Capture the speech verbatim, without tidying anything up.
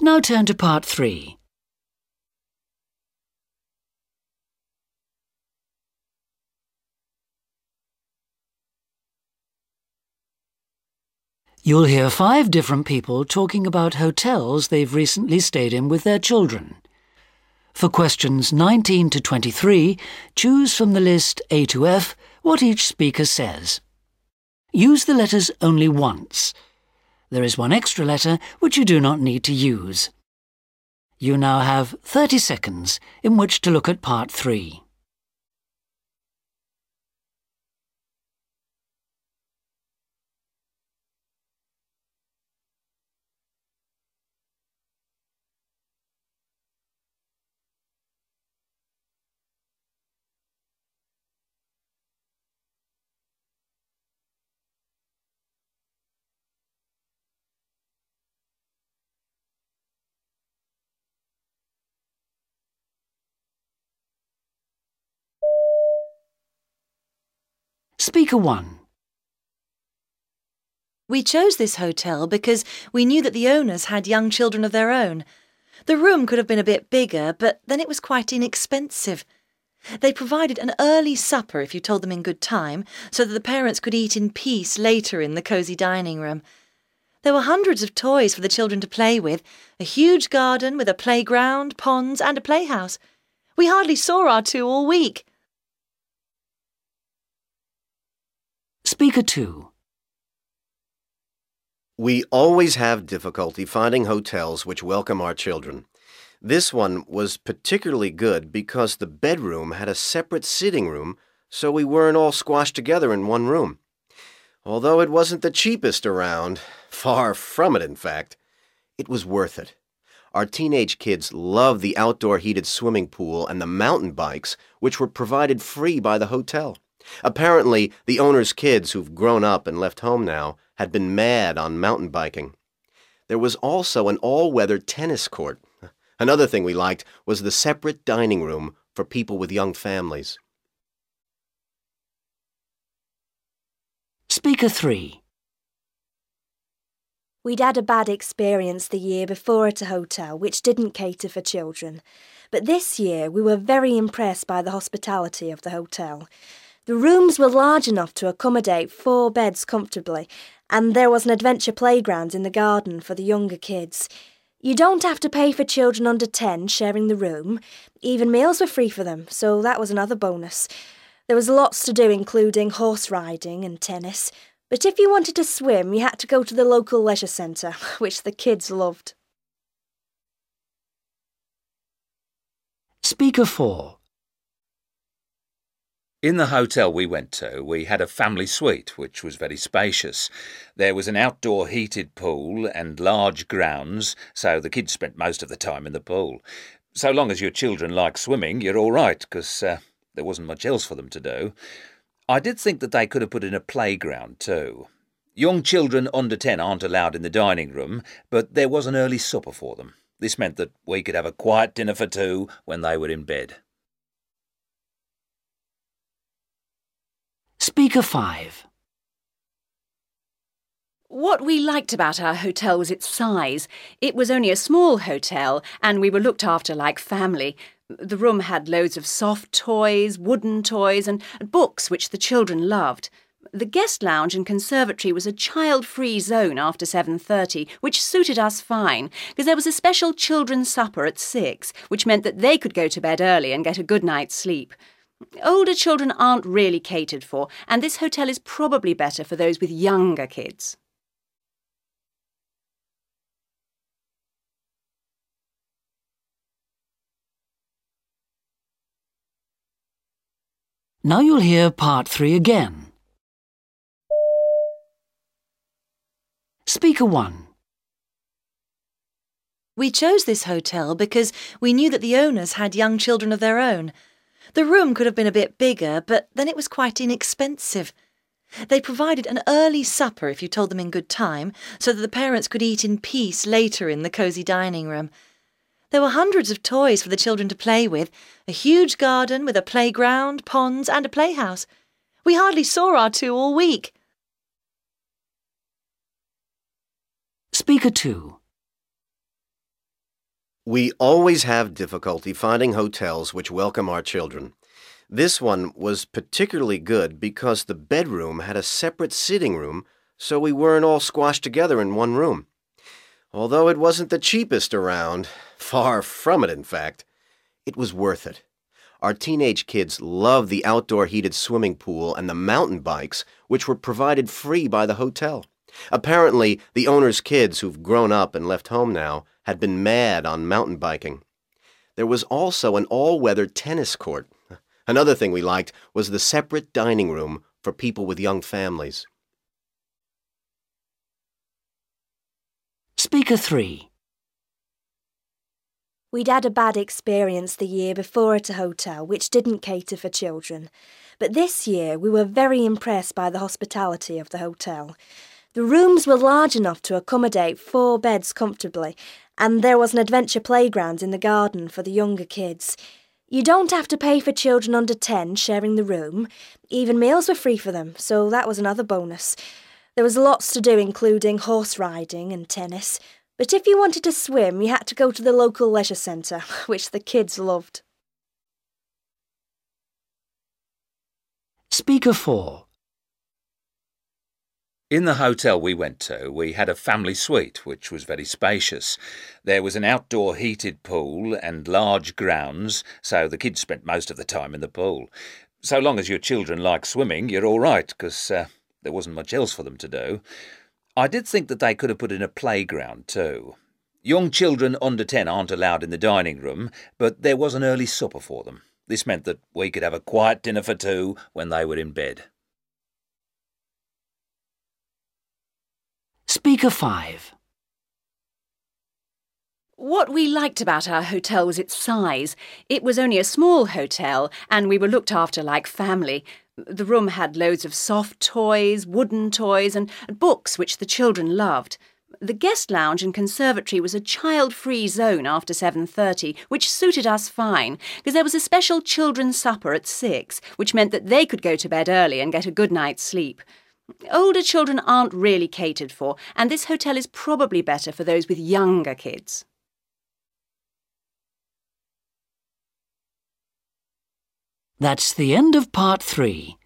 Now turn to part three. You'll hear five different people talking about hotels they've recently stayed in with their children. For questions nineteen to twenty-three, choose from the list A to F what each speaker says. Use the letters only once. There is one extra letter which you do not need to use. You now have thirty seconds in which to look at part three. Speaker one. We chose this hotel because we knew that the owners had young children of their own. The room could have been a bit bigger, but then it was quite inexpensive. They provided an early supper if you told them in good time, so that the parents could eat in peace later in the cosy dining room. There were hundreds of toys for the children to play with, a huge garden with a playground, ponds and a playhouse. We hardly saw our two all week. Speaker two. We always have difficulty finding hotels which welcome our children. This one was particularly good because the bedroom had a separate sitting room, so we weren't all squashed together in one room. Although it wasn't the cheapest around, far from it in fact, it was worth it. Our teenage kids loved the outdoor heated swimming pool and the mountain bikes, which were provided free by the hotel. Apparently, the owner's kids who've grown up and left home now had been mad on mountain biking. There was also an all-weather tennis court. Another thing we liked was the separate dining room for people with young families. Speaker three. We'd had a bad experience the year before at a hotel which didn't cater for children. But this year we were very impressed by the hospitality of the hotel. The rooms were large enough to accommodate four beds comfortably, and there was an adventure playground in the garden for the younger kids. You don't have to pay for children under ten sharing the room. Even meals were free for them, so that was another bonus. There was lots to do, including horse riding and tennis. But if you wanted to swim, you had to go to the local leisure centre, which the kids loved. Speaker four. In the hotel we went to, we had a family suite, which was very spacious. There was an outdoor heated pool and large grounds, so the kids spent most of the time in the pool. So long as your children like swimming, you're all right, because uh, there wasn't much else for them to do. I did think that they could have put in a playground too. Young children under ten aren't allowed in the dining room, but there was an early supper for them. This meant that we could have a quiet dinner for two when they were in bed. Speaker five. What we liked about our hotel was its size. It was only a small hotel, and we were looked after like family. The room had loads of soft toys, wooden toys, and books which the children loved. The guest lounge and conservatory was a child-free zone after seven thirty, which suited us fine, because there was a special children's supper at six, which meant that they could go to bed early and get a good night's sleep. Older children aren't really catered for, and this hotel is probably better for those with younger kids. Now you'll hear part three again. Speaker one. We chose this hotel because we knew that the owners had young children of their own. The room could have been a bit bigger, but then it was quite inexpensive. They provided an early supper if you told them in good time, so that the parents could eat in peace later in the cosy dining room. There were hundreds of toys for the children to play with, a huge garden with a playground, ponds and a playhouse. We hardly saw our two all week. Speaker two. We always have difficulty finding hotels which welcome our children. This one was particularly good because the bedroom had a separate sitting room, so we weren't all squashed together in one room. Although it wasn't the cheapest around, far from it in fact, it was worth it. Our teenage kids loved the outdoor heated swimming pool and the mountain bikes, which were provided free by the hotel. Apparently, the owner's kids, who've grown up and left home now, had been mad on mountain biking. There was also an all-weather tennis court. Another thing we liked was the separate dining room for people with young families. Speaker three. We'd had a bad experience the year before at a hotel which didn't cater for children. But this year we were very impressed by the hospitality of the hotel. The rooms were large enough to accommodate four beds comfortably, and there was an adventure playground in the garden for the younger kids. You don't have to pay for children under ten sharing the room. Even meals were free for them, so that was another bonus. There was lots to do, including horse riding and tennis. But if you wanted to swim, you had to go to the local leisure centre, which the kids loved. Speaker four. In the hotel we went to, we had a family suite, which was very spacious. There was an outdoor heated pool and large grounds, so the kids spent most of the time in the pool. So long as your children like swimming, you're all right, because uh, there wasn't much else for them to do. I did think that they could have put in a playground too. Young children under ten aren't allowed in the dining room, but there was an early supper for them. This meant that we could have a quiet dinner for two when they were in bed. Speaker five. What we liked about our hotel was its size. It was only a small hotel, and we were looked after like family. The room had loads of soft toys, wooden toys, and books which the children loved. The guest lounge and conservatory was a child-free zone after seven thirty, which suited us fine, because there was a special children's supper at six, which meant that they could go to bed early and get a good night's sleep. Older children aren't really catered for, and this hotel is probably better for those with younger kids. That's the end of part three.